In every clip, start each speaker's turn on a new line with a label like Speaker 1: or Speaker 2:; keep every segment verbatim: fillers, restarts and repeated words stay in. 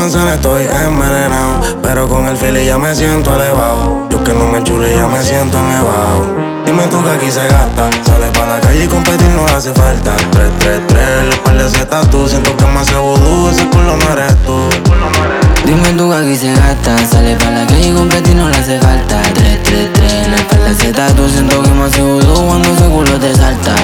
Speaker 1: manzana estoy envenenado, pero con el fili ya me siento elevado. Yo que no me chulo ya me siento nevado. Dime tú que aquí se gasta, sale pa' la calle y competir no hace falta. Tres, tres, tres, le par de ese tatu, siento que me hace vudú, ese culo no eres tú.
Speaker 2: Dime tú que aquí se gasta, sale pa' la calle y competir no le hace falta. Tres, tres, tres, le par de ese tatu, siento que me hace vudú cuando ese culo te salta.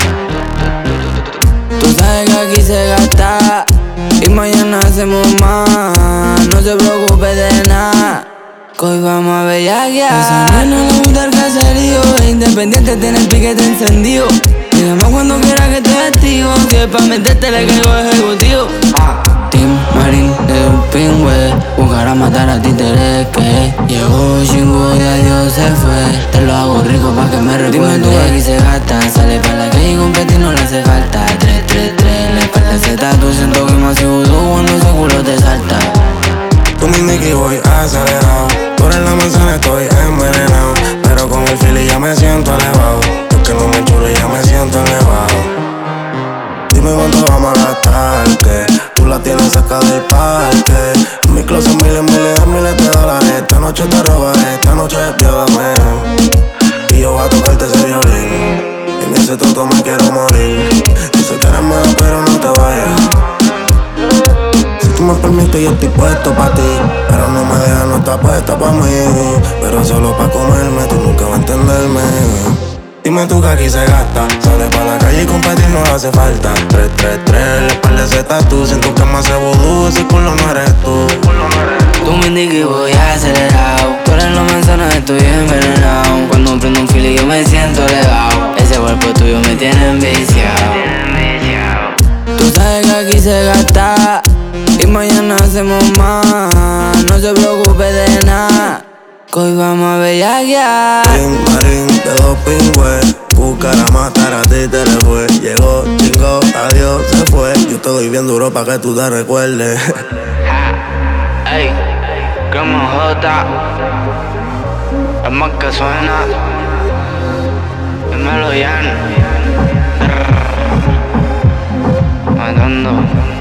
Speaker 2: Tú sabes que aquí se gasta y mañana hacemos más. No se preocupe de nada, que hoy vamos a bellaquear. Esa nena le gusta el caserío, es independiente, tiene el piquete encendido. Me llama cuando quiera que esté activo, si es pa' meterte le caigo ejecutivo. Team Marín de un pingüe, buscar a matar a títeres que llegó chingo y adiós se fue. Te lo hago rico pa' que me recuerde. Dime tú aquí se gasta, sale pa' la calle y competir no le hace falta. Tres, tres, tres, le espalda ese tatu, siento que me hace vudú cuando ese culo te salta.
Speaker 1: Tú mi Nicky voy acelerado, por en la manzana estoy envenenado, pero con el fili ya me siento elevado. Yo que no me chulo ya me siento elevado. Dime cuánto vamos a gastar, que tú la tienes cerca del parque. En mi closet miles, miles, miles de dólares. Esta noche te robaré, esta noche despiádame. Y yo voy a tocarte ese violín, en ese toto me quiero morir. Yo sé que eres mejor pero no te vayas. Si tú me permites yo estoy puesto pa' ti, pero no me dejas, no estás puesta pa' mí. Pero solo pa' comerme, tú nunca vas a entenderme. Dime tú que aquí se gasta, sale pa' la calle y competir no hace falta. Tres, tres, tres, le par de ese tatu, siento que me hace vudú, ese culo no eres tú.
Speaker 2: Tú me indiques y voy acelerado, por en la manzana estoy envenenado. Cuando prendo un fili yo me siento elevado, ese cuerpo tuyo me tiene enviciado. Tú sabes que aquí se gasta y mañana hacemos más. No se preocupe de nada, que hoy vamos a bellaquear.
Speaker 1: Marín, Marín de dos pingües, buscar a matar a ti te le fue. Llegó, chingó, adiós, se fue. Yo te doy bien duro pa' que tú te recuerdes.
Speaker 2: Ey, como J, es más que suena, dímelo ya, matando.